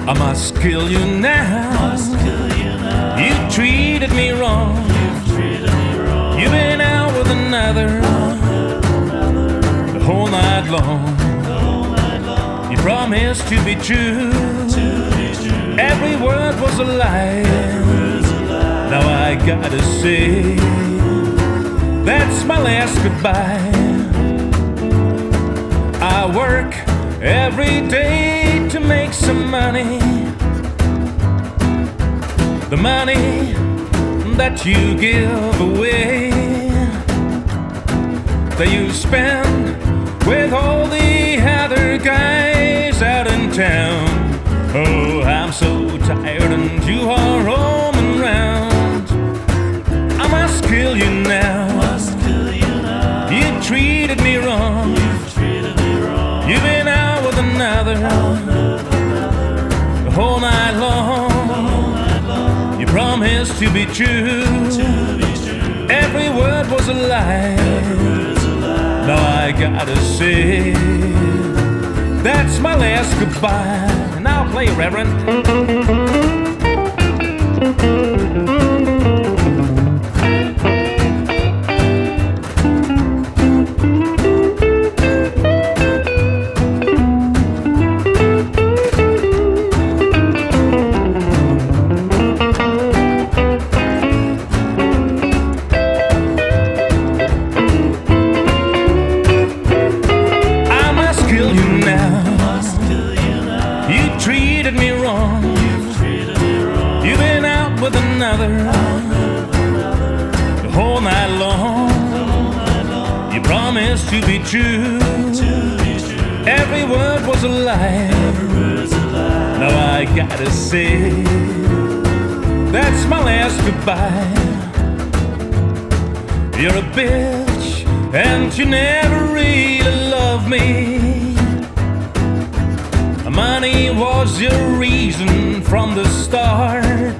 I must kill you now. You treated me wrong. You've been out with another the whole night long. You promised to be true. Every word was a lie. Now I gotta say that's my last goodbye. I work every day to make some money. The money that you give away, that you spend with all the other guys out in town. Oh, I'm so tired and you are roaming round. I must kill you now. You treated me wrong. You've been out with another the whole night long. You promised to be true. Every word was a lie. Now I gotta say that's my last goodbye. Now play, Reverend. You treated me wrong. You've been out with another the whole night long. You promised to be true. Every word was a lie. Now I gotta say that's my last goodbye. You're a bitch and you never really loved me. Money was your reason from the start.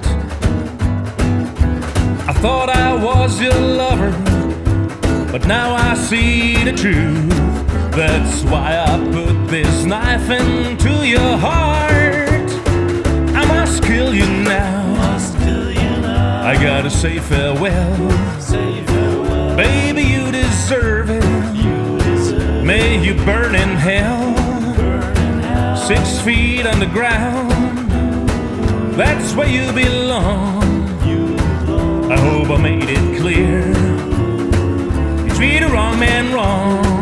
I thought I was your lover, but now I see the truth. That's why I put this knife into your heart. I must kill you now. I gotta say farewell. Baby, you deserve it. May you burn in hell. 6 feet underground, that's where you belong. I hope I made it clear. You treat a wrong man wrong.